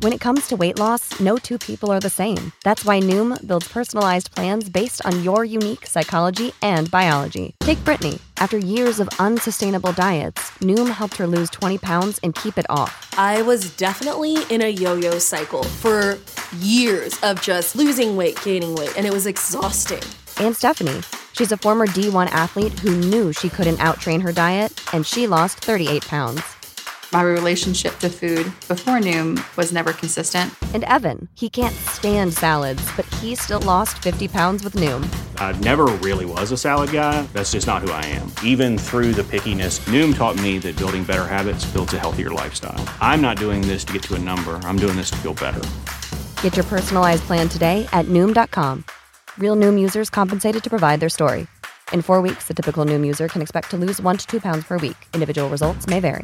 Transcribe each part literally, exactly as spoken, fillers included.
When it comes to weight loss, no two people are the same. That's why Noom builds personalized plans based on your unique psychology and biology. Take Brittany. After years of unsustainable diets, Noom helped her lose twenty pounds and keep it off. I was definitely in a yo-yo cycle for years of just losing weight, gaining weight, and it was exhausting. And Stephanie. She's a former D one athlete who knew she couldn't out-train her diet, and she lost thirty-eight pounds. My relationship to food before Noom was never consistent. And Evan, he can't stand salads, but he still lost fifty pounds with Noom. I never really was a salad guy. That's just not who I am. Even through the pickiness, Noom taught me that building better habits builds a healthier lifestyle. I'm not doing this to get to a number. I'm doing this to feel better. Get your personalized plan today at Noom dot com. Real Noom users compensated to provide their story. In four weeks, the typical Noom user can expect to lose one to two pounds per week. Individual results may vary.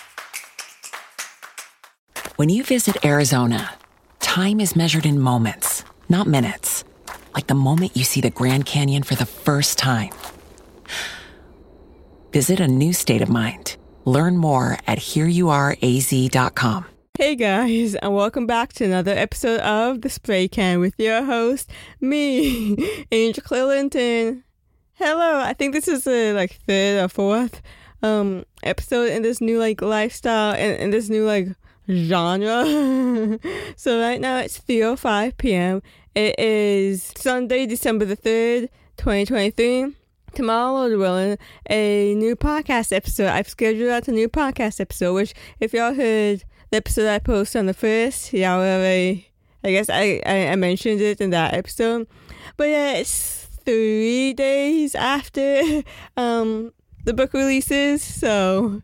When you visit Arizona, time is measured in moments, not minutes. Like the moment you see the Grand Canyon for the first time. Visit a new state of mind. Learn more at here you are a z dot com. Hey guys, and welcome back to another episode of The Spray Can with your host, me, Angel Clinton. Hello, I think this is the like third or fourth um episode in this new like lifestyle and in this new like genre. So right now it's three oh five p.m. It is Sunday, December the third, twenty twenty-three. Tomorrow, Lord willing, a new podcast episode. I've scheduled out a new podcast episode, which if y'all heard the episode I posted on the first, y'all already, I guess I, I, I mentioned it in that episode. But yeah, it's three days after um the book releases, so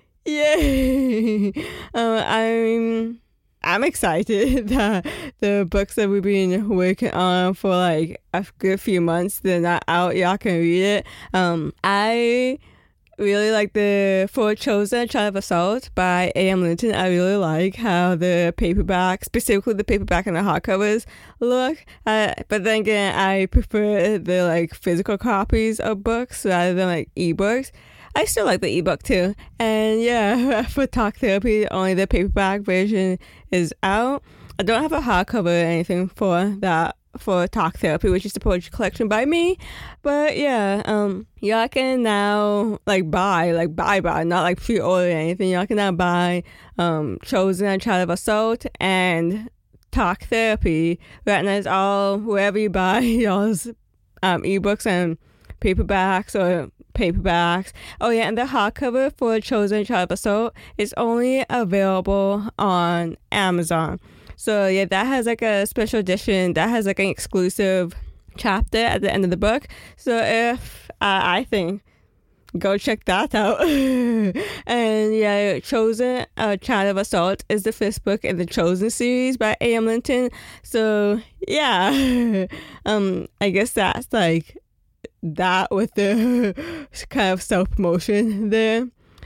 yay! um, I'm I'm excited that the books that we've been working on for like a good few months, they're not out. Y'all can read it. Um, I really like the For Chosen Child of Assault by A M Linton. I really like how the paperback, specifically the paperback and the hardcovers look. Uh, but then again, I prefer the like physical copies of books rather than like ebooks. I still like the ebook too. And yeah, for Talk Therapy, only the paperback version is out. I don't have a hardcover or anything for that, for Talk Therapy, which is the poetry collection by me. But yeah, um, y'all can now like buy, like buy, buy, not like pre-order or anything. Y'all can now buy um, Chosen and Child of Assault and Talk Therapy. Right now it's all wherever you buy y'all's um, ebooks and paperbacks or paperbacks. Oh yeah, and the hardcover for Chosen Child of Assault is only available on Amazon. So yeah, that has like a special edition that has like an exclusive chapter at the end of the book. So if uh, I think go check that out. And yeah, Chosen uh, Child of Assault is the first book in the Chosen series by A M Linton. So yeah, um, I guess that's like that with the kind of self-promotion there.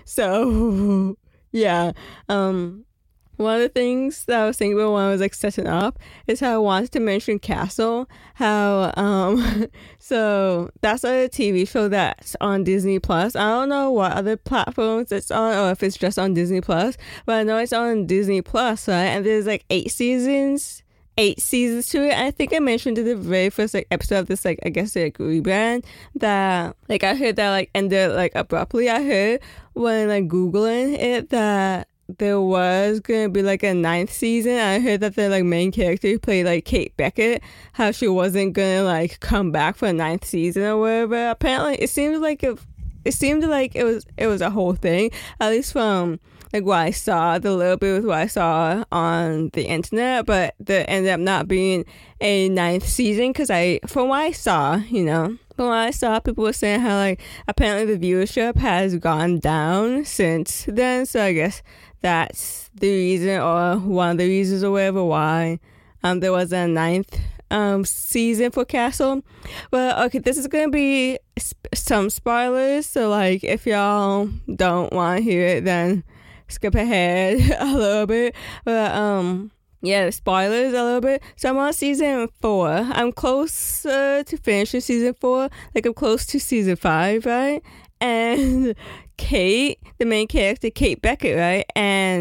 So yeah, um one of the things that I was thinking about when I was like setting up is how I wanted to mention Castle. How um so that's a T V show that's on Disney Plus. I don't know what other platforms it's on or if it's just on Disney Plus, but I know it's on Disney Plus, right? And there's like eight seasons. Eight seasons to it. I think I mentioned in the very first like episode of this like I guess like rebrand that like I heard that like ended like abruptly. I heard when like Googling it that there was gonna be like a ninth season. I heard that the like main character who played like Kate Beckett, how she wasn't gonna like come back for a ninth season or whatever. Apparently it seemed like it, it seemed like it was it was a whole thing, at least from like what I saw, the little bit with what I saw on the internet, but there ended up not being a ninth season because I, from what I saw, you know, from what I saw, people were saying how like apparently the viewership has gone down since then. So I guess that's the reason or one of the reasons or whatever why um there was a ninth um season for Castle. But okay, this is gonna be sp- some spoilers. So like if y'all don't want to hear it, then skip ahead a little bit. But um yeah, spoilers a little bit. So I'm on season four. I'm close uh, to finishing season four. Like I'm close to season five, right? And Kate, the main character, Kate Beckett, right? And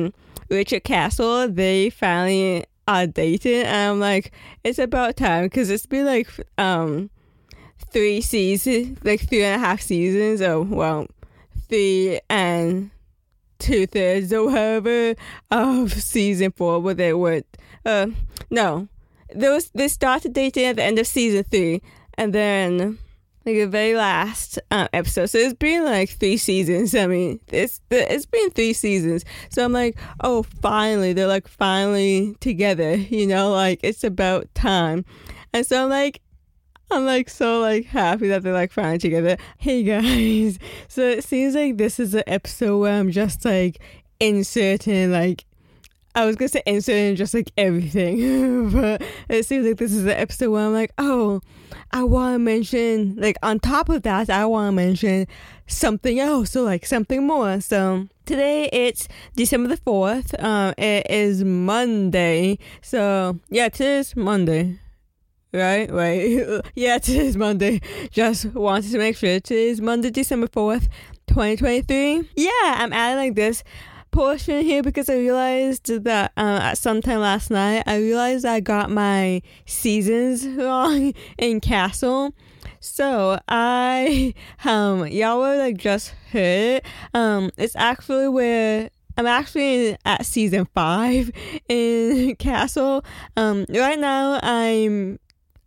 Richard Castle, they finally are dating. And I'm like, it's about time, because it's been like um three seasons, like three and a half seasons, or well, three and two thirds or whatever of season four, where they would, uh, no, those they started dating at the end of season three, and then like the very last uh, episode. So it's been like three seasons. I mean, it's it's been three seasons. So I'm like, oh, finally, they're like finally together. You know, like it's about time. And so I'm like, I'm like so like happy that they're like finally together. Hey guys, so it seems like this is an episode where I'm just like inserting like. I was gonna say inserting just like everything, but it seems like this is the episode where I'm like, oh, I want to mention, like on top of that, I want to mention something else, so like something more. So today it's December the fourth. Um, it is Monday. So yeah, today's Monday. Right, right. Yeah, today's Monday. Just wanted to make sure. Today's Monday, December fourth, twenty twenty-three. Yeah, I'm adding like this portion here because I realized that uh, at some time last night I realized I got my seasons wrong in Castle. So I um y'all were like just heard it. Um it's actually where I'm actually at season five in Castle. Um right now I'm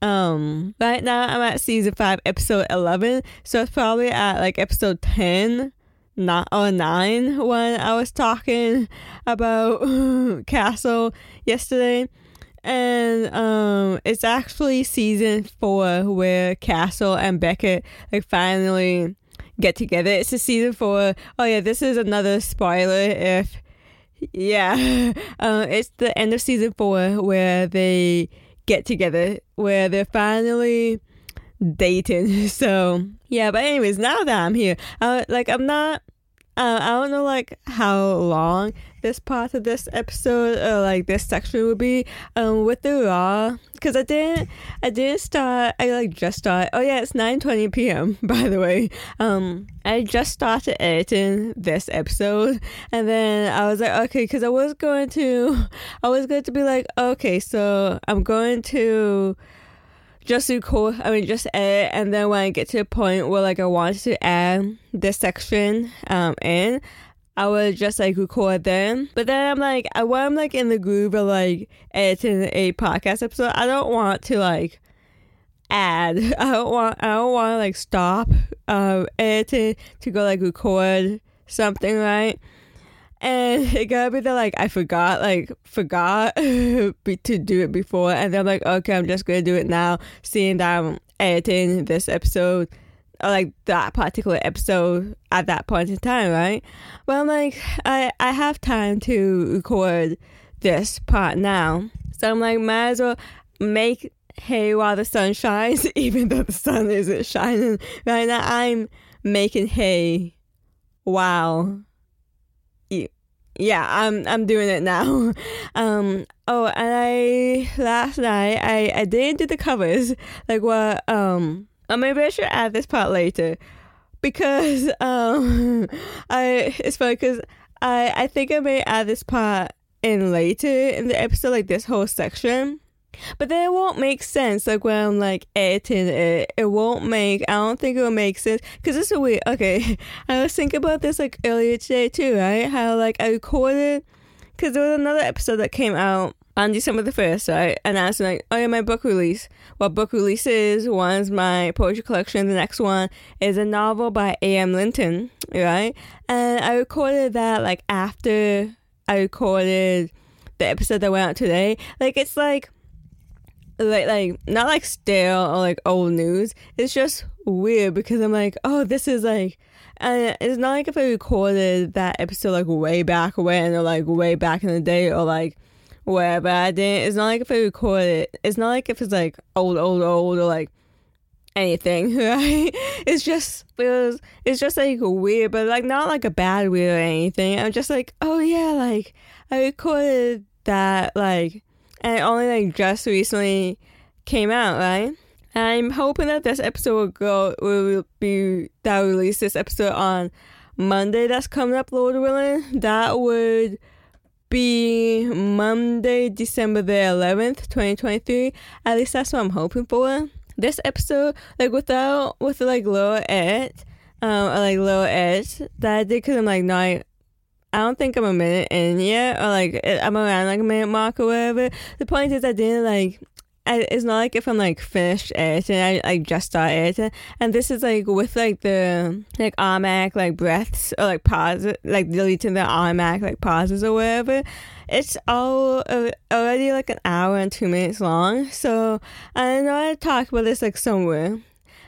um right now I'm at season five, episode eleven. So it's probably at like episode ten. Not or nine when I was talking about Castle yesterday, and um, it's actually season four where Castle and Beckett like finally get together. It's a season four. Oh yeah, this is another spoiler. If yeah, uh, it's the end of season four where they get together, where they're finally dating. So yeah, but anyways, now that I'm here, uh, like I'm not uh, I don't know like how long this part of this episode or like this section would be um with the raw, because I didn't I didn't start I like just started oh yeah it's nine twenty p.m. by the way. um I just started editing this episode, and then I was like, okay, because I was going to I was going to be like, okay, so I'm going to just record, I mean, just edit, and then when I get to the point where, like, I wanted to add this section um, in, I would just, like, record them. But then I'm, like, I, when I'm, like, in the groove of, like, editing a podcast episode, I don't want to, like, add. I don't want, I don't want to, like, stop um, editing to go, like, record something, right? And it gotta be that, like, I forgot, like, forgot to do it before. And then I'm like, okay, I'm just gonna do it now, seeing that I'm editing this episode, or, like, that particular episode at that point in time, right? But I'm like, I, I have time to record this part now. So I'm like, might as well make hay while the sun shines, even though the sun isn't shining right now. I'm making hay while... Yeah, I'm I'm doing it now. Um. Oh, and I last night I, I didn't do the covers. Like what? Um. Or maybe I should add this part later, because um I it's funny because I I think I may add this part in later in the episode, like this whole section. But then it won't make sense, like, when I'm, like, editing it. It won't make, I don't think it will make sense. Because it's a weird, okay, I was thinking about this, like, earlier today, too, right? How, like, I recorded, because there was another episode that came out on December the first, right? And I was like, oh, yeah, my book release. What book release is, one is my poetry collection, the next one is a novel by A M Linton, right? And I recorded that, like, after I recorded the episode that went out today. Like, it's, like... like like not like stale or like old news. It's just weird because I'm like, oh, this is like, and it's not like if I recorded that episode like way back when, or like way back in the day, or like wherever I did. It's not like if I recorded, it's not like if it's like old old old or like anything, right? It's just it was it's just like weird, but like not like a bad weird or anything. I'm just like, oh yeah, like I recorded that, like, and it only like just recently came out, right? And I'm hoping that this episode will go will be that will release this episode on Monday that's coming up, Lord willing. That would be Monday, December the eleventh, twenty twenty-three. At least that's what I'm hoping for. This episode, like without, with like little edit, um, or like little edits that I did, because I'm like, no, I, I don't think I'm a minute in yet, or like I'm around like a minute mark or whatever. The point is, I didn't like, I, it's not like if I'm like finished editing, I like just start editing. And this is like with like the like automatic like breaths or like pauses, like deleting the automatic like pauses or whatever. It's all uh, already like an hour and two minutes long. So I know I talked about this like somewhere,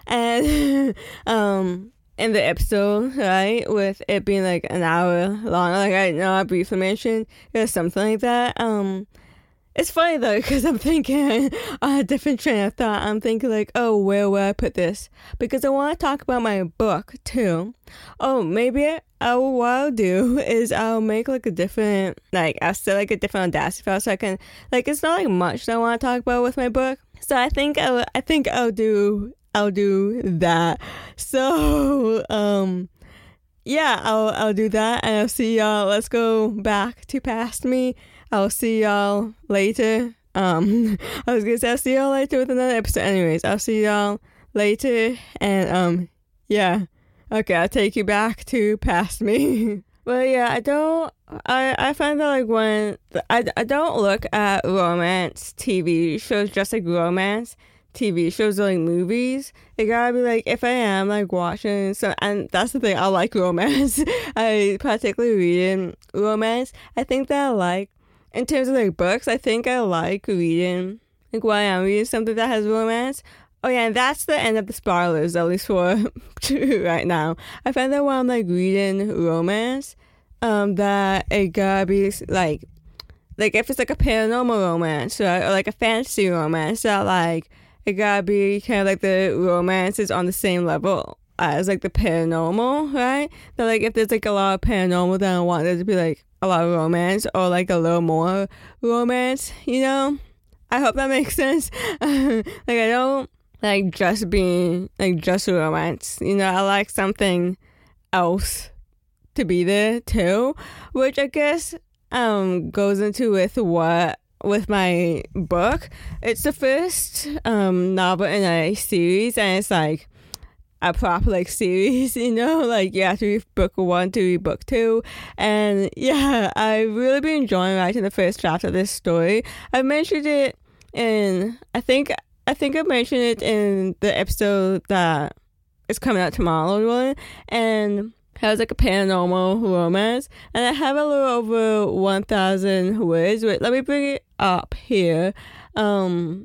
and um. in the episode, right, with it being like an hour long, like I know I briefly mentioned, or something like that. Um, it's funny though, because I'm thinking on a different train of thought. I'm thinking like, oh, where will I put this? Because I want to talk about my book too. Oh, maybe I, what I'll do is I'll make like a different, like I'll set like a different Audacity file so I can, like, it's not like much that I want to talk about with my book. So I think I, I think I'll do. I'll do that. So, um, yeah, I'll I'll do that, and I'll see y'all. Let's go back to Past Me. I'll see y'all later. Um, I was gonna say I'll see y'all later with another episode. Anyways, I'll see y'all later, and um, yeah, okay, I'll take you back to Past Me. Well, yeah, I don't. I I find that like when I I don't look at romance T V shows just like romance T V shows or like movies. It gotta be like, if I am like watching so, and that's the thing, I like romance. I particularly reading romance. I think that I like, in terms of like books, I think I like reading, like when I am reading something that has romance. Oh yeah, and that's the end of the spoilers, at least for right now. I find that when I'm like reading romance, um, that it gotta be like, like if it's like a paranormal romance, right, or like a fantasy romance, that like, it gotta be kind of like the romance is on the same level as like the paranormal, right? That like if there's like a lot of paranormal, then I want there to be like a lot of romance or like a little more romance, you know? I hope that makes sense. Like I don't like just being like just romance, you know? I like something else to be there too, which I guess um goes into with what with my book. It's the first um novel in a series, and it's like a proper like series, you know, like you have to read book one to read book two. And yeah, I've really been enjoying writing the first draft of this story. I mentioned it in I think I think I mentioned it in the episode that is coming out tomorrow, really. And it was like a paranormal romance, and I have a little over one thousand words. Wait, let me bring it up here. Um,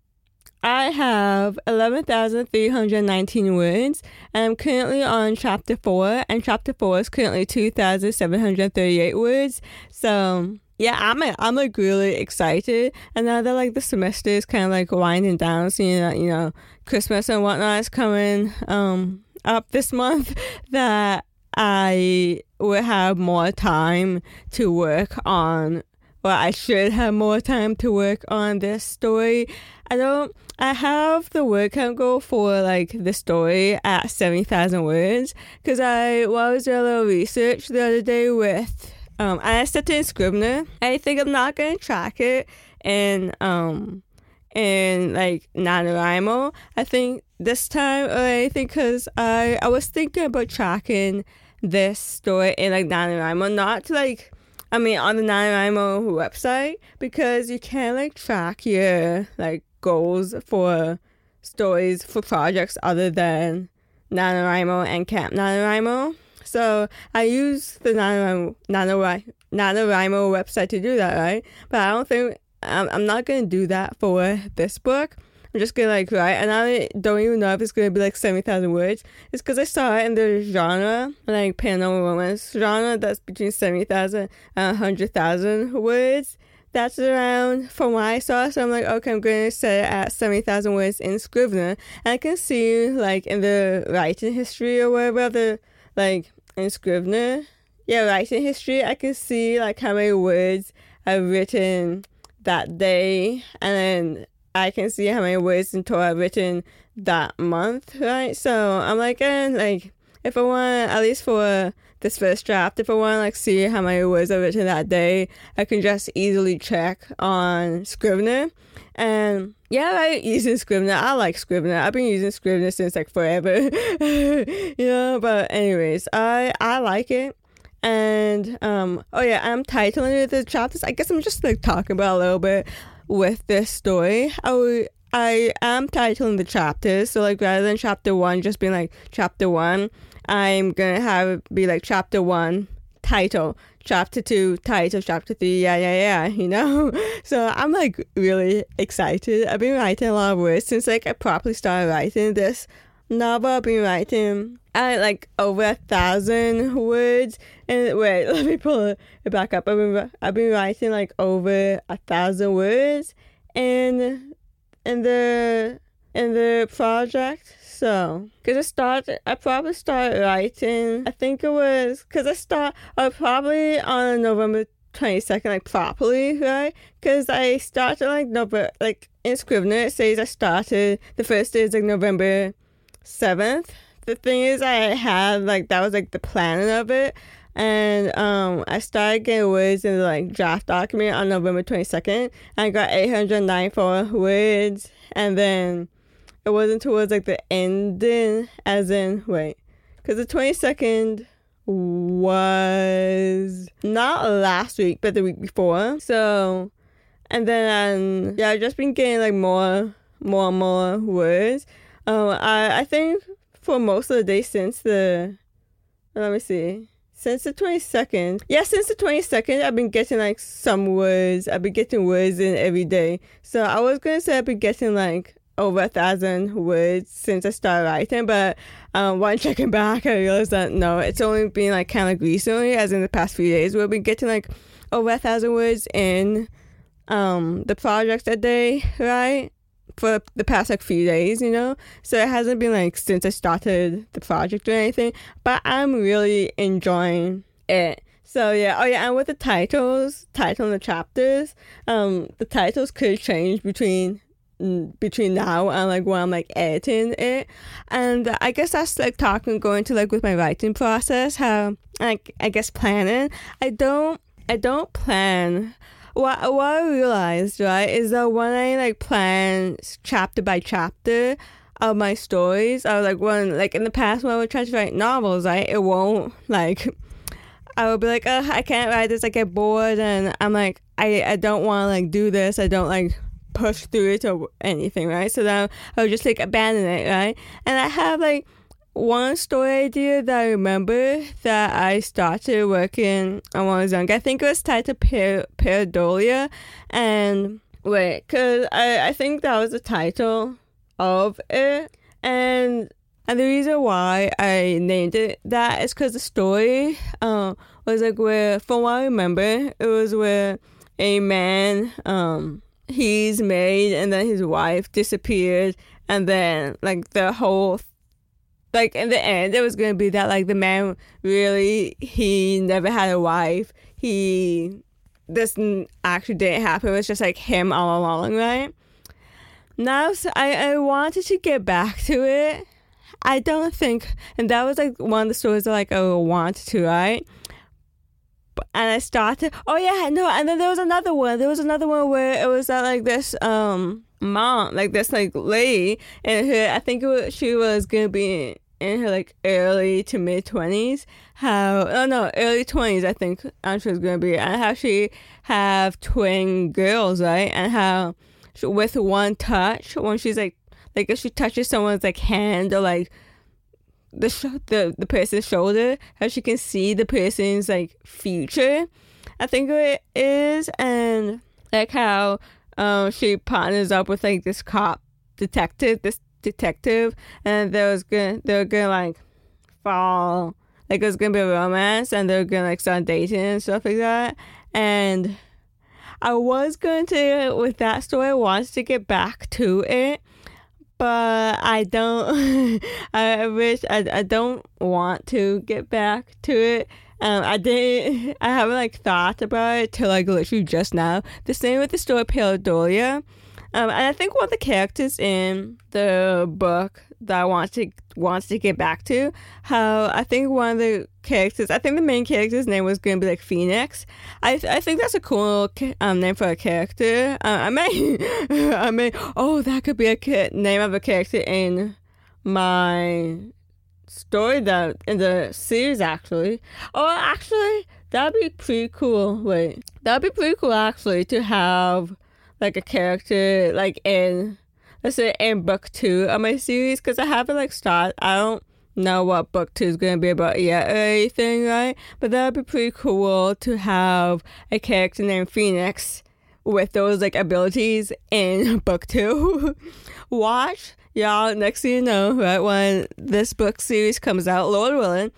I have eleven thousand three hundred nineteen words, and I'm currently on chapter four, and chapter four is currently two thousand seven hundred thirty-eight words. So yeah, I'm I'm like really excited, and now that like the semester is kind of like winding down, so you know, you know, Christmas and whatnot is coming um up this month, that I would have more time to work on, well, I should have more time to work on this story. I don't, I have the word count goal for like the story at seventy thousand words, because I, well, I was doing a little research the other day with, um, and I set it in Scrivener. I think I'm not going to track it in, um, in like NaNoWriMo. I think this time, or anything, because I, I was thinking about tracking this story in like NaNoWriMo, not to like, I mean on the NaNoWriMo website, because you can't like track your like goals for stories for projects other than NaNoWriMo and Camp NaNoWriMo. So I use the NaNoWriMo, NaNoWriMo, NaNoWriMo website to do that, right? But I don't think, I'm, I'm not going to do that for this book. I'm just gonna like write, and I don't even know if it's gonna be like seventy thousand words. It's because I saw it in the genre, like paranormal romance genre, that's between seventy thousand and one hundred thousand words. That's around from what I saw. So I'm like, okay, I'm gonna set it at seventy thousand words in Scrivener, and I can see like in the writing history or whatever, the like in Scrivener, yeah, writing history, I can see like how many words I've written that day, and then I can see how many words in total I've written that month, right? So I'm like, eh, like if I want, at least for this first draft. If I want to like see how many words I've written that day, I can just easily check on Scrivener. And yeah, I like using Scrivener. I like Scrivener. I've been using Scrivener since like forever. You know, but anyways, I I like it. And um oh yeah, I'm titling the chapters. I guess I'm just like talking about a little bit with this story. I would, I am titling the chapters, so like rather than chapter one just being like chapter one, I'm gonna have it be like chapter one title, chapter two title, chapter three yeah yeah yeah you know. So I'm like really excited. I've been writing a lot of words since like I properly started writing this novel. I've been writing I like over a thousand words. And wait, let me pull it back up. I've been I've been writing like over a thousand words in in the in the project. So, cause I started, I probably started writing. I think it was cause I start. I probably on November twenty-second, like properly, right? Cause I started like November, like in Scrivener it says I started. The first day is like November seventh. The thing is, I had like that was like the planning of it. And um, I started getting words in the like draft document on November twenty-second. I got eight hundred ninety-four words, and then it wasn't towards like the ending, as in wait, because the twenty-second was not last week, but the week before. So, and then um, yeah, I've just been getting like more, more and more words. Um, I I think for most of the day since the, let me see. Since the twenty-second. Yeah, since the twenty-second, I've been getting, like, some words. I've been getting words in every day. So I was going to say I've been getting, like, over a thousand words since I started writing. But um, when checking back, I realized that, no, it's only been, like, kind of recently, as in the past few days, where I've been getting, like, over a thousand words in um, the project a day, right? For the past like few days, you know, so it hasn't been like since I started the project or anything, but I'm really enjoying it. So yeah, oh yeah, and with the titles, title and the chapters, um, the titles could change between between now and like when I'm like editing it, and I guess that's like talking going to like with my writing process, how like I guess planning. I don't, I don't plan. What, what I realized, right, is that when I, like, plan chapter by chapter of my stories, I was, like, when, like, in the past when I would try to write novels, right, it won't, like, I would be like, oh, I can't write this, I get bored, and I'm like, I, I don't want to, like, do this, I don't, like, push through it or anything, right, so then I would just, like, abandon it, right, and I have, like, one story idea that I remember that I started working on when I was young. I think it was titled per- Pareidolia. And wait, because I, I think that was the title of it. And and the reason why I named it that is because the story uh, was like where, from what I remember, it was where a man, um, he's married and then his wife disappeared. And then like the whole Like, in the end, it was going to be that, like, the man really, he never had a wife. He, this actually didn't happen. It was just, like, him all along, right? Now, so I, I wanted to get back to it. I don't think, and that was, like, one of the stories that, like, I wanted to, right? And I started, oh, yeah, no, and then there was another one. There was another one where it was that, like, this, um, mom, like, this, like, lady, and her, I think it was, she was going to be in her like early to mid twenties, how oh no early twenties I think she was gonna be, and how she have twin girls, right? And how she, with one touch, when she's like like if she touches someone's like hand or like the sh- the the person's shoulder, how she can see the person's like future, I think it is, and like how um she partners up with like this cop detective, this detective, and there was gonna they were gonna like fall, like it was gonna be a romance, and they were gonna like start dating and stuff like that. And I was going to, with that story, I wanted to get back to it, but I don't I wish I, I don't want to get back to it. Um, I didn't I haven't like thought about it till like literally just now. The same with the story Pareidolia. Um, and I think one of the characters in the book that I want to wants to get back to. How I think one of the characters, I think the main character's name was going to be like Phoenix. I I think that's a cool um, name for a character. Uh, I may I may oh that could be a ca- name of a character in my story that in the series actually. Oh, actually that'd be pretty cool. Wait, that'd be pretty cool actually to have like a character like in. Let's say in book two of my series, because I haven't like started. I don't know what book two is going to be about yet or anything, right? But that would be pretty cool to have a character named Phoenix with those like abilities in book two. Watch, y'all, next thing you know, right, when this book series comes out, Lord willing,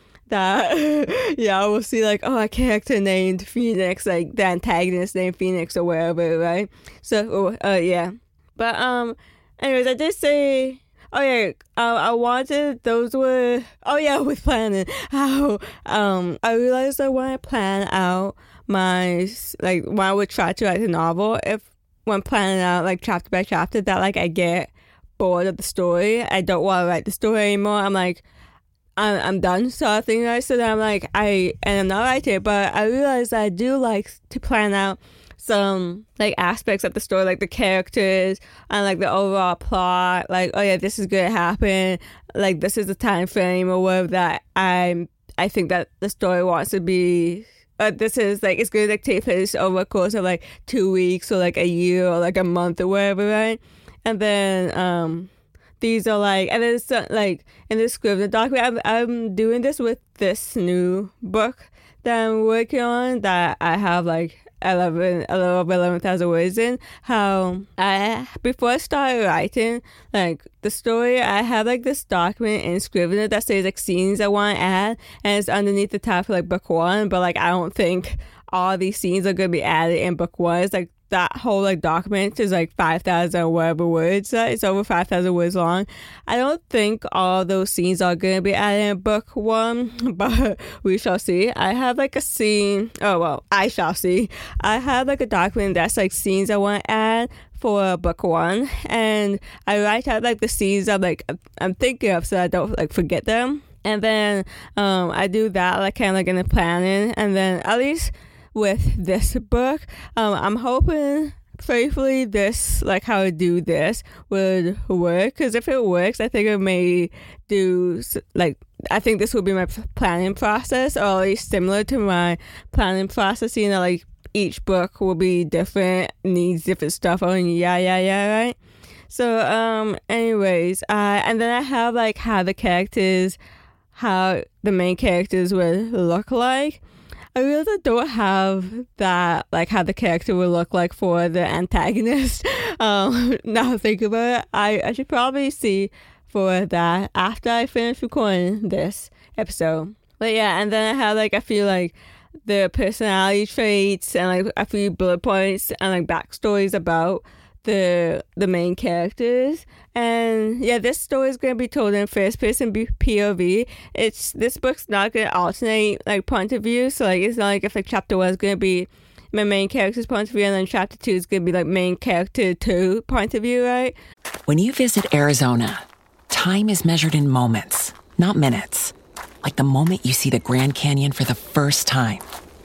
that yeah, we'll see like, oh, a character named Phoenix, like the antagonist named Phoenix or whatever, right? So, uh, yeah. But, um, anyways, I did say, oh yeah, uh, I wanted, those were, oh yeah, with planning, how, um, I realized that when I plan out my, like, when I would try to write a novel, if, when planning out, like, chapter by chapter, that, like, I get bored of the story, I don't want to write the story anymore, I'm like, I'm, I'm done sort of thing, right? So then I'm like, I, and I'm not writing it, but I realized that I do like to plan out some like aspects of the story, like the characters and like the overall plot, like, oh yeah, this is gonna happen, like this is the time frame or whatever that I'm I think that the story wants to be, uh, this is like, it's gonna like take place over a course of like two weeks or like a year or like a month or whatever, right? And then um these are like, and then it's uh, like in the script, the document, I'm, I'm doing this with this new book that I'm working on that I have like eleven, a little over eleven thousand words in. How I, before I started writing, like the story, I have like this document in Scrivener that says like scenes I want to add, and it's underneath the tab for like book one, but like I don't think all these scenes are going to be added in book one. It's like that whole like document is like five thousand or whatever words. Uh, it's over five thousand words long. I don't think all those scenes are going to be added in book one, but we shall see. I have like a scene, oh well, I shall see. I have like a document that's like scenes I want to add for book one, and I write out like the scenes I'm like, I'm thinking of so I don't like forget them. And then um, I do that like kind of like in the planning, and then at least with this book, um, I'm hoping faithfully this, like how I do this would work, because if it works, I think it may do, like, I think this will be my planning process, or at least similar to my planning process, you know, like each book will be different, needs different stuff, oh, yeah, yeah, yeah, right? So, um, anyways, uh, and then I have like how the characters, how the main characters would look like. I really don't have that, like how the character would look like for the antagonist. Um, now I think about it, I, I should probably see for that after I finish recording this episode. But yeah, and then I have like, I feel like the personality traits and like a few bullet points and like backstories about the the main characters. And yeah, this story is going to be told in first person P O V. It's, this book's not going to alternate like point of view, so like it's not like if like chapter one is going to be my main character's point of view and then chapter two is going to be like main character two point of view, right? When you visit Arizona, time is measured in moments, not minutes. Like the moment you see the Grand Canyon for the first time.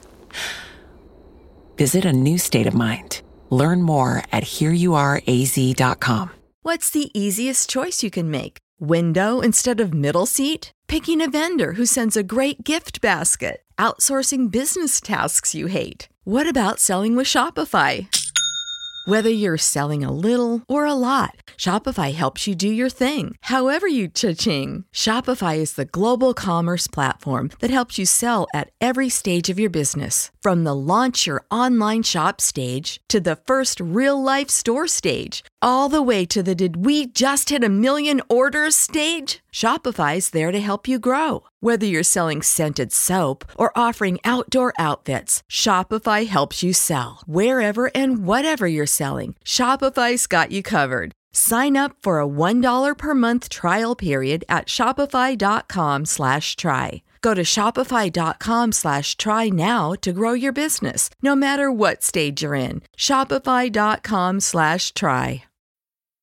Visit a new state of mind. Learn more at here you are a z dot com. What's the easiest choice you can make? Window instead of middle seat? Picking a vendor who sends a great gift basket? Outsourcing business tasks you hate? What about selling with Shopify? Whether you're selling a little or a lot, Shopify helps you do your thing, however you cha-ching. Shopify is the global commerce platform that helps you sell at every stage of your business. From the launch your online shop stage to the first real-life store stage, all the way to the did we just hit a million orders stage. Shopify's there to help you grow. Whether you're selling scented soap or offering outdoor outfits, Shopify helps you sell. Wherever and whatever you're selling, Shopify's got you covered. Sign up for a one dollar per month trial period at shopify.com slash try. Go to shopify.com slash try now to grow your business, no matter what stage you're in. Shopify.com slash try.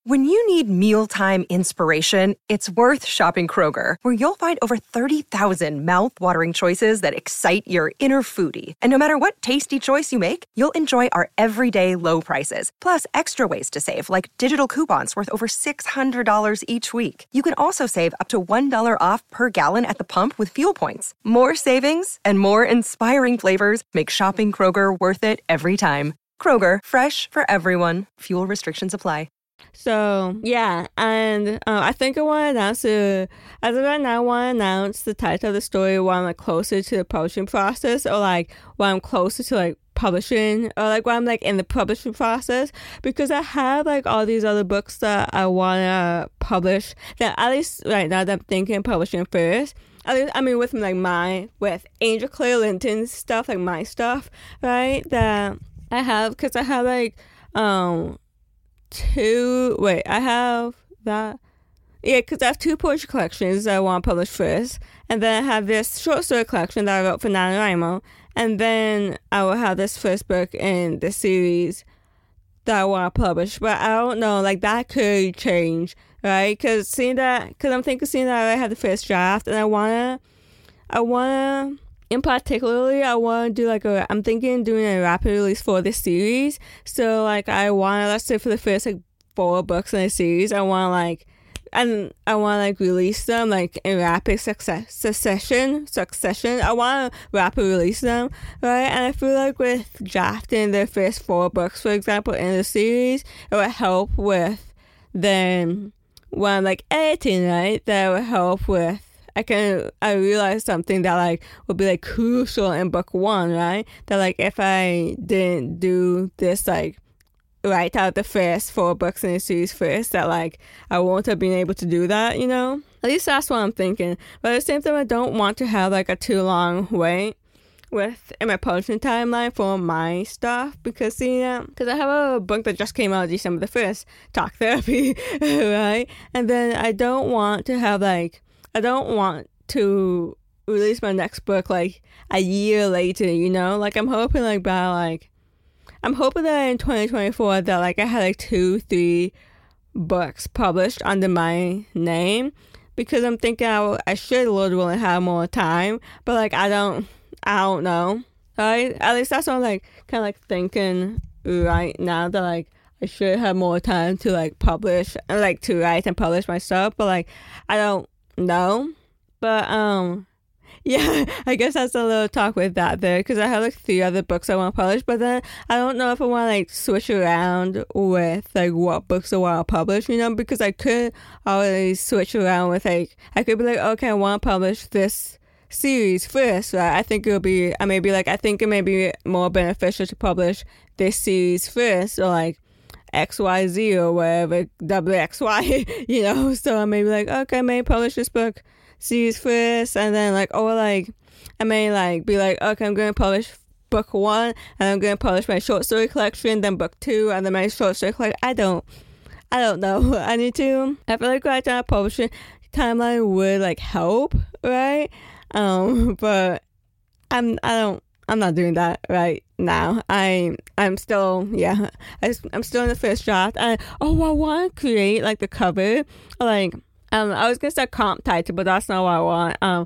When you need mealtime inspiration, it's worth shopping Kroger, where you'll find over thirty thousand mouth-watering choices that excite your inner foodie. And no matter what tasty choice you make, you'll enjoy our everyday low prices, plus extra ways to save, like digital coupons worth over six hundred dollars each week. You can also save up to one dollar off per gallon at the pump with fuel points. More savings and more inspiring flavors make shopping Kroger worth it every time. Kroger, fresh for everyone. Fuel restrictions apply. So, yeah, and uh, I think I want to announce, uh, as of right now, I want to announce the title of the story when I'm, like, closer to the publishing process, or, like, when I'm closer to, like, publishing, or, like, when I'm, like, in the publishing process, because I have, like, all these other books that I want to publish, that at least right now that I'm thinking of publishing first. At least, I mean, with, like, my, with Angel Claire Linton's stuff, like, my stuff, right, that I have, because I have, like, um... two wait I have that yeah because I have two poetry collections that I want to publish first, and then I have this short story collection that I wrote for NaNoWriMo, and then I will have this first book in the series that I want to publish. But I don't know, like, that could change, right? Because seeing that because I'm thinking seeing that I already have the first draft, and I want to I want to in particularly, I want to do like a, I'm thinking doing a rapid release for this series. So like I want to, let's say for the first like four books in the series, I want to like, and I want to like release them like in rapid success, succession, succession. I want to rapid release them, right? And I feel like with drafting the first four books, for example, in the series, it would help with then when I'm like editing, right? That would help with, I can, I realized something that, like, would be, like, crucial in book one, right? That, like, if I didn't do this, like, write out the first four books in the series first, that, like, I won't have been able to do that, you know? At least that's what I'm thinking. But at the same time, I don't want to have, like, a too long wait with, in my publishing timeline for my stuff, because, see, yeah, because I have a book that just came out December the first, Talk Therapy, right? And then I don't want to have, like, I don't want to release my next book, like, a year later, you know? Like, I'm hoping, like, by, like, I'm hoping that in twenty twenty-four that, like, I had, like, two, three books published under my name, because I'm thinking I, w- I should, Lord willing, have more time, but, like, I don't, I don't know, right? At least that's what I'm, like, kind of, like, thinking right now, that, like, I should have more time to, like, publish, like, to write and publish my stuff, but, like, I don't know, but um yeah, I guess that's a little talk with that there, because I have like three other books I want to publish, but then I don't know if I want to like switch around with like what books I want to publish, you know, because I could always switch around with like, I could be like, okay, I want to publish this series first, right? I think it'll be, I may be like, I think it may be more beneficial to publish this series first, or like X Y Z or whatever, W X Y, you know, so I may be like, okay, I may publish this book series first, and then like, or like, I may like be like, okay, I'm going to publish book one, and I'm going to publish my short story collection, then book two, and then my short story collection. I don't, I don't know. I need to, I feel like right now publishing timeline would like help, right? Um, but I'm, I don't, I'm not doing that right now. I, I'm still, yeah, I, I'm still in the first draft. And, oh, I want to create, like, the cover. Like, um, I was going to say comp title, but that's not what I want. Um,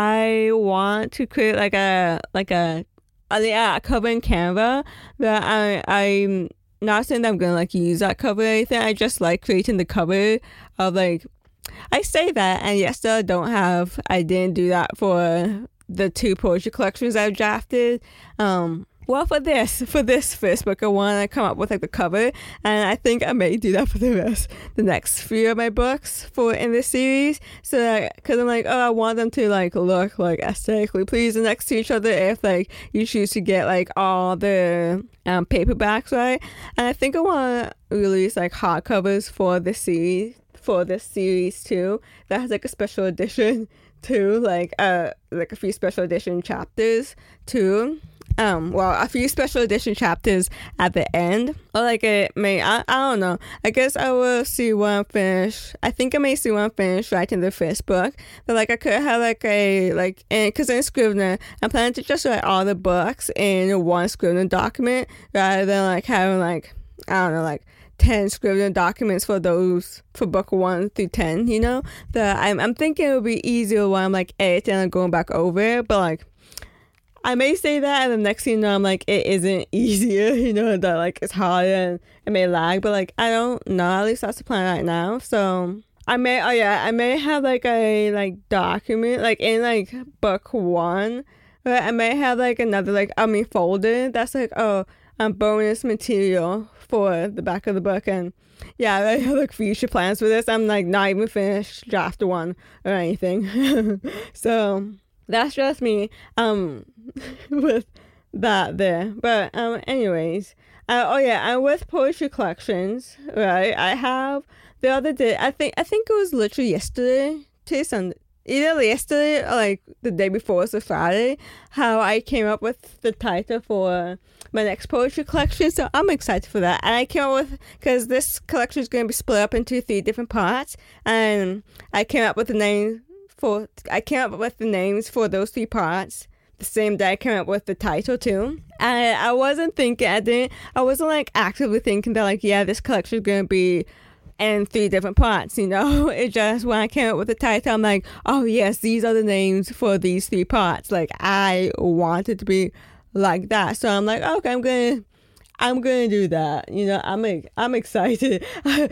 I want to create, like, a, like, a, a, yeah, a cover in Canva that I, I'm not saying that I'm going to, like, use that cover or anything. I just like creating the cover of, like, I say that, and yes, I don't have, I didn't do that for the two poetry collections I've drafted. Um, well, for this, for this first book, I want to come up with like the cover, and I think I may do that for the rest, the next few of my books for in this series. So that, because I'm like, oh, I want them to like look like aesthetically pleasing next to each other if like you choose to get like all the um, paperbacks, right? And I think I want to release like hardcovers for this series, for this series too. That has like a special edition too, like uh like a few special edition chapters too. Um, well, a few special edition chapters at the end, or like it may, I, I don't know. I guess I will see when I'm finished. I think I may see when I'm finished writing the first book. But like I could have like a like, and because in Scrivener, I'm planning to just write all the books in one Scrivener document rather than like having like, I don't know, like ten Scrivener documents for those for book one through ten, you know, that I'm, I'm thinking it would be easier when I'm like editing and going back over it, but like I may say that and the next thing you know I'm like it isn't easier, you know, that like it's harder and it may lag, but like I don't know, at least that's the plan right now. So I may oh yeah I may have like a like document like in like book one, but I may have like another like I mean folder that's like oh um bonus material for the back of the book. And yeah, I have like future plans for this. I'm like not even finished draft one or anything. So that's just me um with that there. But um anyways, uh, oh yeah, and with poetry collections, right, I have the other day, I think I think it was literally yesterday, to Sunday, either yesterday or like the day before, so Friday, how I came up with the title for my next poetry collection. So I'm excited for that. And I came up with, because this collection is going to be split up into three different parts, and I came up with the name for, I came up with the names for those three parts the same day I came up with the title too. And I wasn't thinking, I didn't, I wasn't like actively thinking that like, yeah, this collection is going to be in three different parts, you know. It just, when I came up with the title, I'm like, oh yes, these are the names for these three parts. Like I want it to be like that, so I'm like, okay, I'm gonna I'm gonna do that, you know. I'm I'm excited.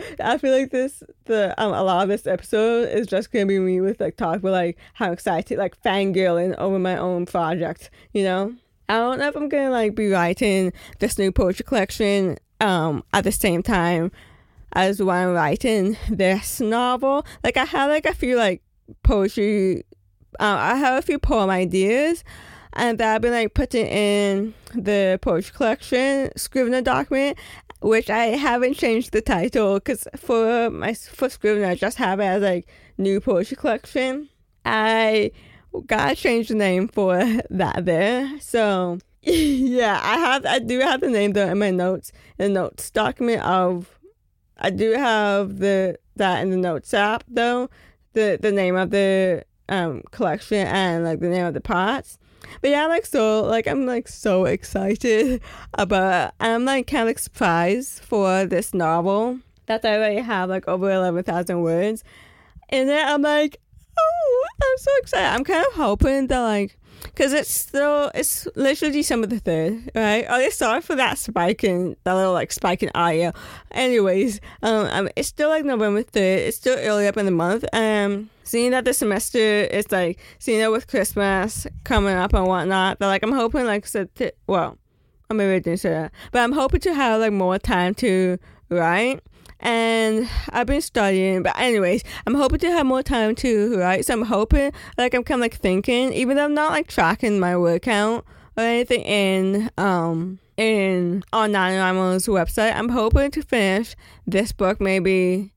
I feel like this the um, a lot of this episode is just gonna be me with like talk about like how excited, like fangirling over my own project, you know. I don't know if I'm gonna like be writing this new poetry collection um at the same time as when I'm writing this novel. Like I have like a few like poetry uh, I have a few poem ideas, and that I've been like putting in the poetry collection Scrivener document, which I haven't changed the title, because for my for Scrivener I just have it as like new poetry collection. I gotta change the name for that there. So yeah, I have I do have the name though in my notes, in the notes document of I do have the that in the notes app though, the the name of the um collection and like the name of the parts. But yeah, like so like I'm like so excited about, I'm like kind of like surprised for this novel that I already have like over eleven thousand words in it. I'm like, oh, I'm so excited. I'm kind of hoping that like, because it's still, it's literally December the third, right? Oh, sorry for that spike in, that little like spike in audio. Anyways, um, um, it's still like November third. It's still early up in the month. Um, seeing that the semester is like, seeing that with Christmas coming up and whatnot, that like I'm hoping like, so t- well, I maybe I didn't say that, but I'm hoping to have like more time to write. And I've been studying, but anyways, I'm hoping to have more time to write. So I'm hoping, like, I'm kind of like thinking, even though I'm not like tracking my word count or anything in um in on NaNoWriMo's website, I'm hoping to finish this book maybe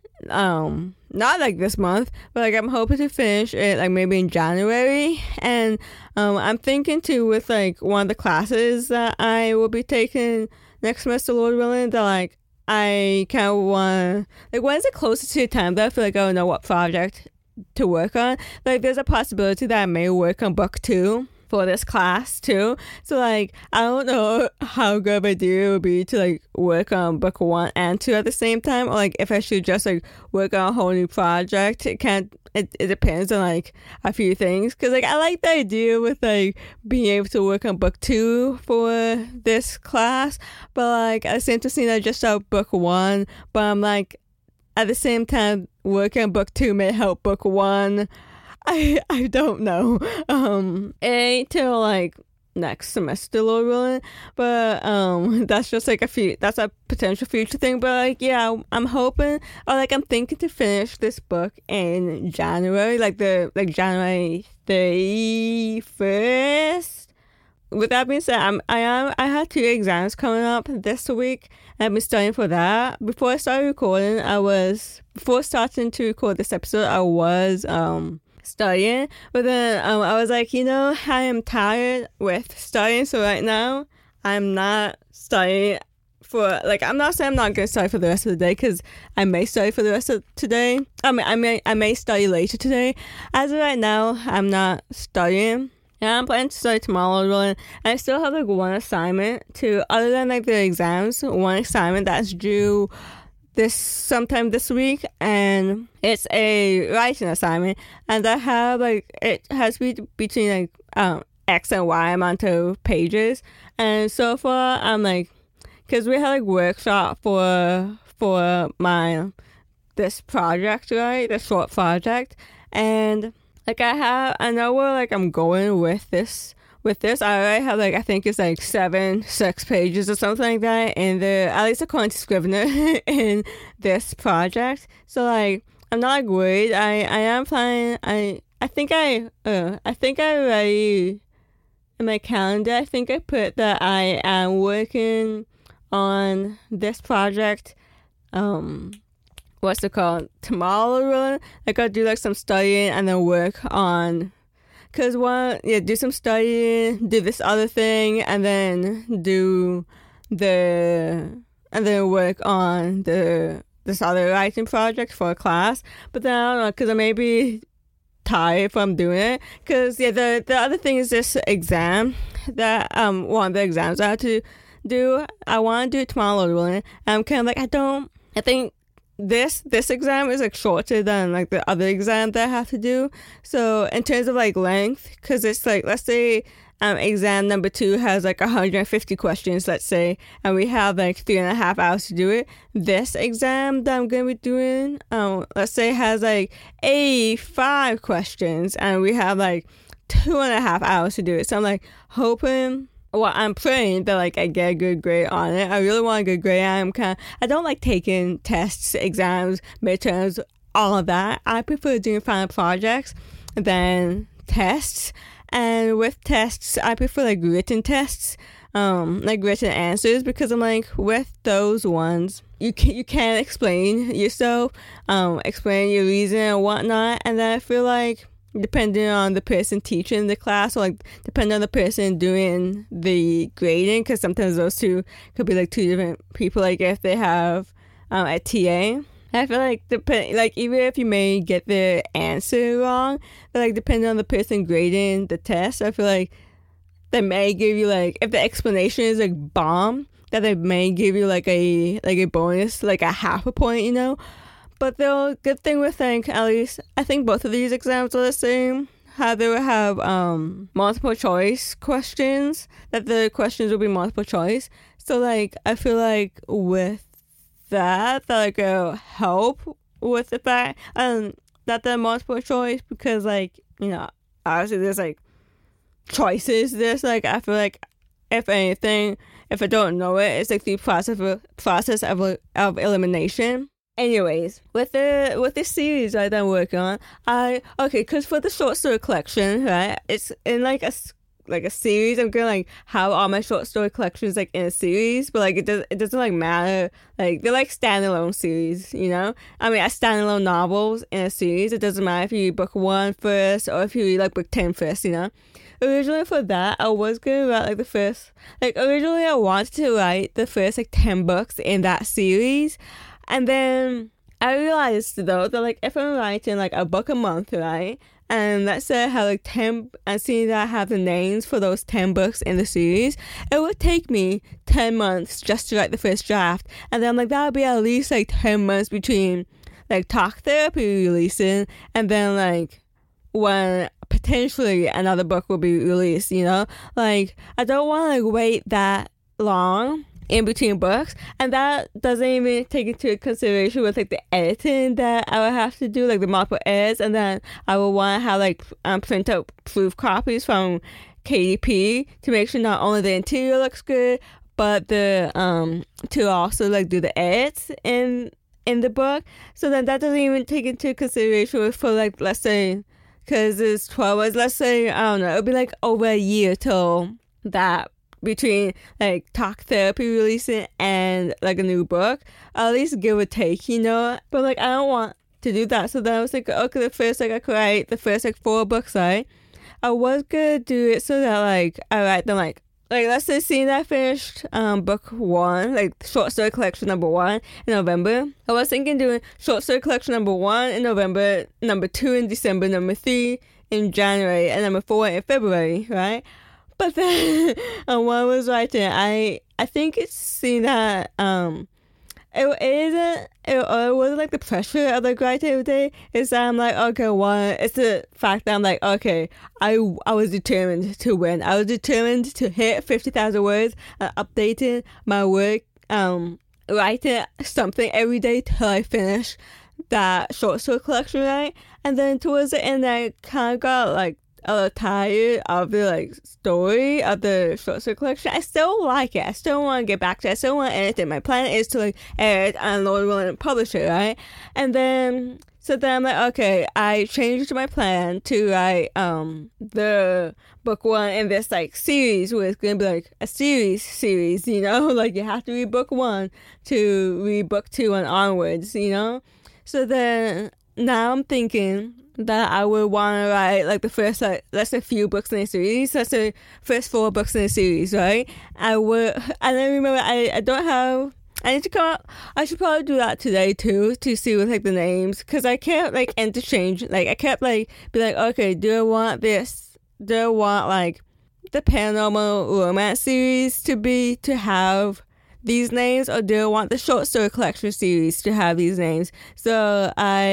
um not like this month, but like I'm hoping to finish it like maybe in January. And um I'm thinking too with like one of the classes that I will be taking next semester, Lord willing, that like I kind of want, like, when is it closer to the time that I feel like I don't know what project to work on? Like, there's a possibility that I may work on book two for this class, too. So, like, I don't know how good of a idea it would be to, like, work on book one and two at the same time, or, like, if I should just, like, work on a whole new project. It can't, it, it depends on, like, a few things. Because, like, I like the idea with, like, being able to work on book two for this class. But, like, at the same time, seeing I just start book one. But I'm, like, at the same time, working on book two may help book one. I I don't know. Um, it ain't till like next semester, Lord willing. But um, that's just like a few. That's a potential future thing. But like, yeah, I'm hoping, or like I'm thinking to finish this book in January, like the like January thirty first. With that being said, I'm I am I had two exams coming up this week. I've been studying for that. Before I started recording, I was before starting to record this episode, I was um. studying, but then um, I was like, you know, I am tired with studying, so right now I'm not studying for, like, I'm not saying I'm not going to study for the rest of the day, because I may study for the rest of today. I mean, I may, I may study later today. As of right now, I'm not studying, Yeah, I'm planning to start tomorrow, and I still have like one assignment to, other than like the exams, one assignment that's due this sometime this week, and it's a writing assignment, and I have like, it has to be between like um X and Y amount of pages, and so far I'm like, because we had like workshop for for my this project, right, the short project, and like I have, I know where like I'm going with this. With this, I already have like, I think it's like seven, six pages or something like that in the, at least according to Scrivener, in this project. So like, I'm not like worried. I, I am planning, I, I think I, uh, I think I already, in my calendar, I think I put that I am working on this project, um, what's it called, tomorrow, really? Like I'll do like some studying and then work on, because one, yeah, do some studying, do this other thing, and then do the, and then work on the, this other writing project for a class. But then I don't know, because I may be tired from doing it. Because, yeah, the, the other thing is this exam, that, um, one of the exams I have to do. I want to do it tomorrow, really. I'm kind of like, I don't, I think, This this exam is like shorter than like the other exam that I have to do. So in terms of like length, because it's like, let's say um exam number two has like one hundred fifty questions, let's say, and we have like three and a half hours to do it. This exam that I'm gonna be doing, um, let's say has like eighty-five questions, and we have like two and a half hours to do it. So I'm like hoping. Well, I'm praying that like I get a good grade on it. I really want a good grade. I'm kind of, I don't like taking tests, exams, midterms, all of that. I prefer doing final projects than tests. And with tests, I prefer like written tests, um, like written answers, because I'm like, with those ones, you can you can explain yourself, um, explain your reason and whatnot. And then I feel like, depending on the person teaching the class, or like depending on the person doing the grading, because sometimes those two could be like two different people, like if they have um, a T A. I feel like depend like even if you may get the answer wrong, but like depending on the person grading the test, I feel like they may give you like, if the explanation is like bomb, that they may give you like a like a bonus, like a half a point, you know. But the good thing with, think, at least, I think both of these exams are the same. How they will have um, multiple choice questions, that the questions will be multiple choice. So, like, I feel like with that, that, like, it'll help with the fact um, that they're multiple choice, because, like, you know, obviously there's, like, choices. There's, like, I feel like, if anything, if I don't know it, it's, like, the process of, process of, of elimination. Anyways, with the with this series right, that I'm working on, I okay, because for the short story collection, right, it's in like a like a series. I'm gonna like have all my short story collections like in a series, but like it does it doesn't like matter. Like they're like standalone series, you know. I mean, as standalone novels in a series. It doesn't matter if you read book one first or if you read like book ten first, you know. Originally for that, I was gonna write like the first like originally I wanted to write the first like ten books in that series. And then I realized, though, that, like, if I'm writing, like, a book a month, right, and let's say I have, like, ten, and seeing that I have the names for those ten books in the series, it would take me ten months just to write the first draft. And then I'm like, that would be at least, like, ten months between, like, talk therapy releasing and then, like, when potentially another book will be released, you know? Like, I don't want to, like, wait that long in between books, and that doesn't even take into consideration with like the editing that I would have to do, like the multiple edits, and then I would want to have like um, print out proof copies from K D P to make sure not only the interior looks good, but the um to also like do the edits in in the book. So then that doesn't even take into consideration for like, let's say, because it's twelve hours, let's say, I don't know, it'll be like over a year till that, between like talk therapy releasing and like a new book, at least give or take, you know. But like I don't want to do that. So then I was like, okay, the first like I could write the first like four books, right? I was gonna do it so that like I write them like like let's say seeing that I finished um book one, like short story collection number one in November. I was thinking doing short story collection number one in November, number two in December, number three in January and number four in February, right? But then um, when I was writing, I I think it's seen that um it, it isn't it, it wasn't like the pressure of like writing every day. It's that I'm like, okay, one, it's the fact that I'm like, okay, I I was determined to win. I was determined to hit fifty thousand words and updating my work, um writing something every day till I finish that short story collection, right? And then towards the end, I kind of got like a little tired of the like story of the short story collection. I still like it. I still want to get back to it. I still want to edit it. My plan is to like edit and Lord willing publish it, right? And then so then I'm like, okay, I changed my plan to write um the book one in this like series where it's gonna be like a series series, you know, like you have to read book one to read book two and onwards, you know. So then now I'm thinking that I would want to write like the first like let's say few books in a series. Let's say first four books in a series, right? I would, and then remember I, I don't have. I need to come up. I should probably do that today too to see with like the names, because I can't like interchange. Like I kept like be like, okay, do I want this? Do I want like the paranormal romance series to be to have these names, or do I want the short story collection series to have these names? So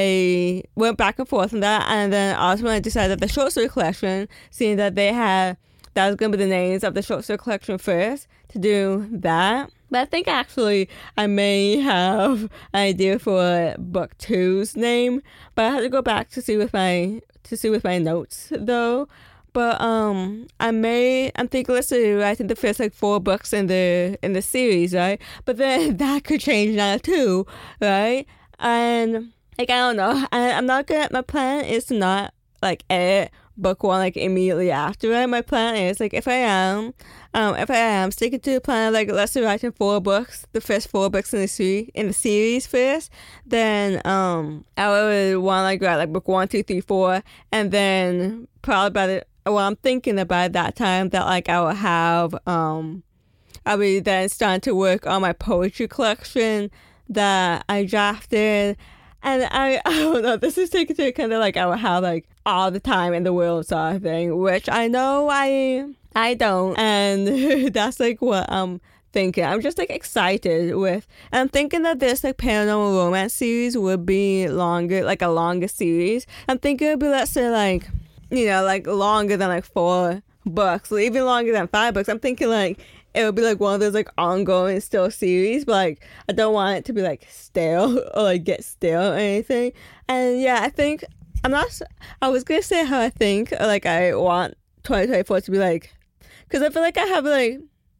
I went back and forth on that, and then also when I decided that the short story collection, seeing that they had that was going to be the names of the short story collection first, to do that. But I think actually I may have an idea for book two's name, but I have to go back to see with my to see with my notes though. But um, I may I'm thinking let's say I think the first like four books in the in the series, right? But then that could change now too, right? And like I don't know, I, I'm not gonna. My plan is to not like edit book one like immediately after it. My plan is like if I am um if I am sticking to the plan, like let's say writing four books, the first four books in the series in the series first, then um I would want to like write like book one, two, three, four, and then probably by the well I'm thinking about that time that like I will have um I'll be then starting to work on my poetry collection that I drafted. And I, I don't know, this is taken to kind of like I would have like all the time in the world sort of thing, which I know I I don't. And that's like what I'm thinking. I'm just like excited with, and I'm thinking that this like paranormal romance series would be longer, like a longer series. I'm thinking it would be, let's say like, you know, like longer than like four books, or even longer than five books. I'm thinking like, it would be like one of those like ongoing still series, but like I don't want it to be like stale or like get stale or anything. And yeah, I think I'm not. I was gonna say how I think or like I want twenty twenty-four to be like, because I feel like I have like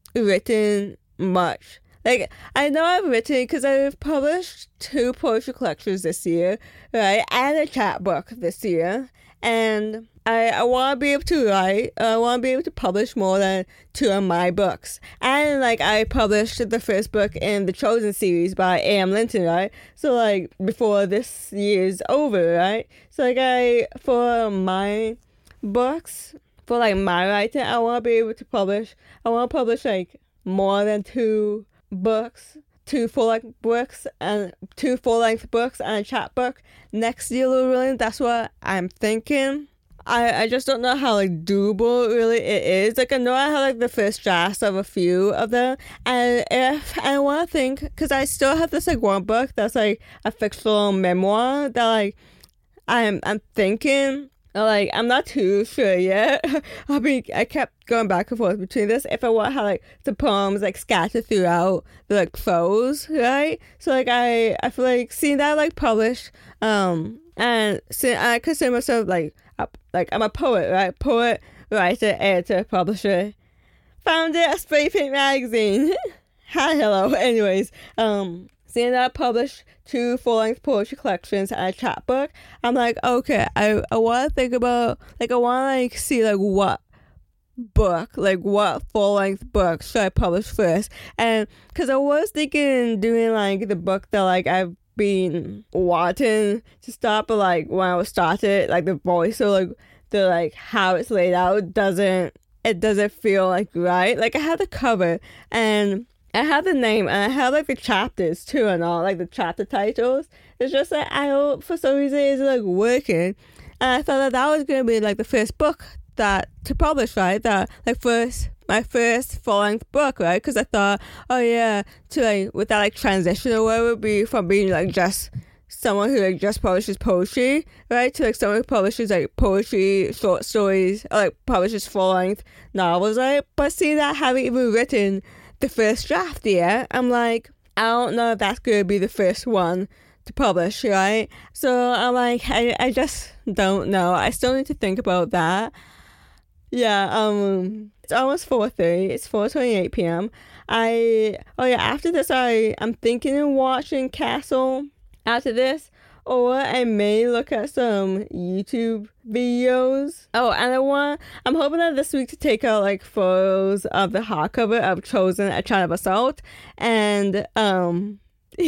written much. Like I know I've written because I've published two poetry collections this year, right, and a chat book this year, and I, I want to be able to write, I want to be able to publish more than two of my books. And, like, I published the first book in the Chosen series by A M Linton, right? So, like, before this year's over, right? So, like, I, for my books, for, like, my writing, I want to be able to publish, I want to publish, like, more than two books, two full-length books, and two full-length books and a chat book next year, really. That's what I'm thinking. I, I just don't know how like doable really it is. Like I know I have like the first drafts of a few of them, and if I want to think, because I still have this like one book that's like a fictional memoir that like I'm I'm thinking like I'm not too sure yet. I mean I kept going back and forth between this. If I want to have like the poems like scattered throughout the like prose, right? So like I I feel like seeing that like published, um and see, I consider myself like. Like, I'm a poet, right? Poet, writer, editor, publisher. Founded a spray paint magazine. Hi, hello. Anyways, um, seeing that I published two full-length poetry collections and a chat book, I'm like, okay, I, I want to think about, like, I want to, like, see, like, what book, like, what full-length book should I publish first? And, because I was thinking doing, like, the book that, like, I've been wanting to start, but like when I was started, like the voice or like the like how it's laid out doesn't it doesn't feel like right. Like I have the cover and I have the name and I have like the chapters too and all, like the chapter titles. It's just like I don't, for some reason it's like working, And I thought that that was going to be like the first book that to publish, right? That like first, my first full-length book, right? Because I thought, oh yeah, to like, with that like transition or whatever, would be from being like just someone who like just publishes poetry, right, to like someone who publishes like poetry, short stories, or like publishes full-length novels, right? But seeing that I haven't even written the first draft yet, I'm like, I don't know if that's going to be the first one to publish, right? So I'm like, I, I just don't know. I still need to think about that. Yeah, um, it's almost four thirty. It's four twenty-eight p.m. I, oh yeah, after this, I, I'm thinking of watching Castle after this, or I may look at some YouTube videos. Oh, and I want, I'm hoping that this week to take out like photos of the hardcover of Chosen: A Child of Assault, and um,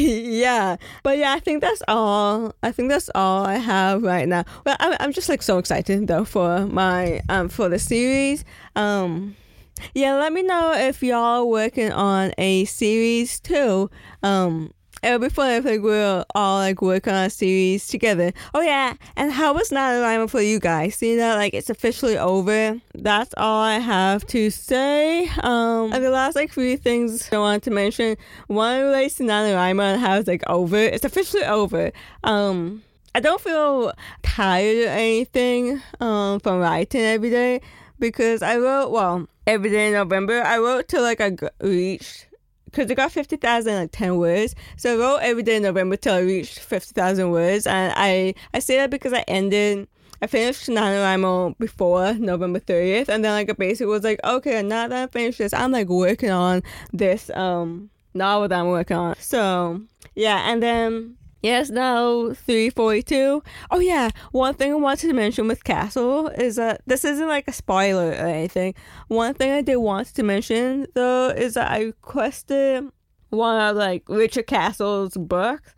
yeah, but yeah, I think that's all. I think that's all I have right now. Well, I'm, I'm just like so excited though for my um for the series. Um, yeah, let me know if y'all are working on a series too. Um. It'll be fun if like we'll all like work on a series together. Oh yeah, and how was NaNoWriMo for you guys? Seeing that like it's officially over. That's all I have to say. Um, and the last like three things I wanted to mention. One relates to NaNoWriMo and how it's like over. It's officially over. Um, I don't feel tired or anything um from writing every day because I wrote well every day in November. I wrote till like I reached. Because I got fifty thousand like ten words. So I wrote every day in November till I reached fifty thousand words. And I, I say that because I ended, I finished NaNoWriMo before November thirtieth. And then like I basically was like, okay, now that I finished this, I'm like working on this um novel that I'm working on. So yeah, and then yes, now three forty-two. Oh yeah, one thing I wanted to mention with Castle is that this isn't like a spoiler or anything. One thing I did want to mention though is that I requested one of like Richard Castle's books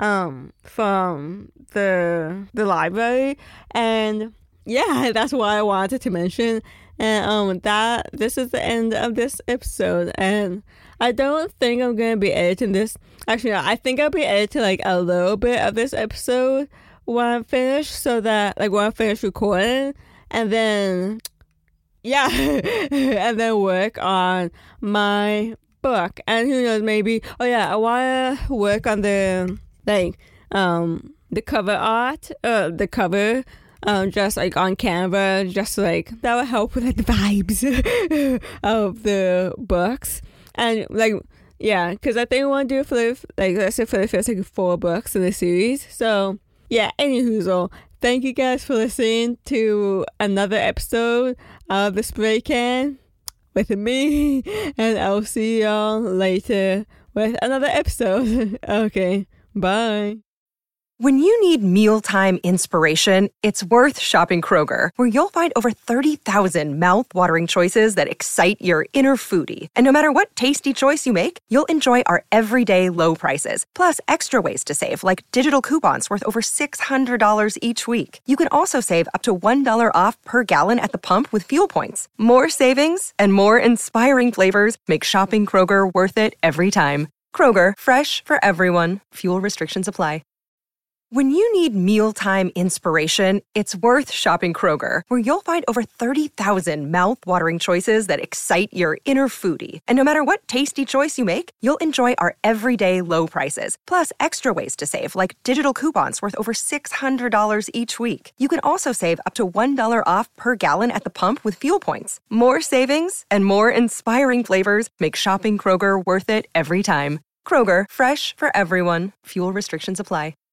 um from the the library, and yeah, that's what I wanted to mention. And um that this is the end of this episode, and I don't think I'm gonna be editing this. Actually, no, I think I'll be editing like a little bit of this episode when I'm finished, so that like when I'm finished recording, and then yeah, and then work on my book. And who knows, maybe oh yeah, I wanna work on the like um the cover art, uh the cover. Um, just like on Canva, just like that would help with like the vibes of the books, and like yeah, because I think I want to do it for the, like let's say for the first like four books in the series. So yeah, anywho, thank you guys for listening to another episode of the Spray Can with me, and I'll see y'all later with another episode. Okay, bye. When you need mealtime inspiration, it's worth shopping Kroger, where you'll find over thirty thousand mouth-watering choices that excite your inner foodie. And no matter what tasty choice you make, you'll enjoy our everyday low prices, plus extra ways to save, like digital coupons worth over six hundred dollars each week. You can also save up to one dollar off per gallon at the pump with fuel points. More savings and more inspiring flavors make shopping Kroger worth it every time. Kroger, fresh for everyone. Fuel restrictions apply. When you need mealtime inspiration, it's worth shopping Kroger, where you'll find over thirty thousand mouth-watering choices that excite your inner foodie. And no matter what tasty choice you make, you'll enjoy our everyday low prices, plus extra ways to save, like digital coupons worth over six hundred dollars each week. You can also save up to one dollar off per gallon at the pump with fuel points. More savings and more inspiring flavors make shopping Kroger worth it every time. Kroger, fresh for everyone. Fuel restrictions apply.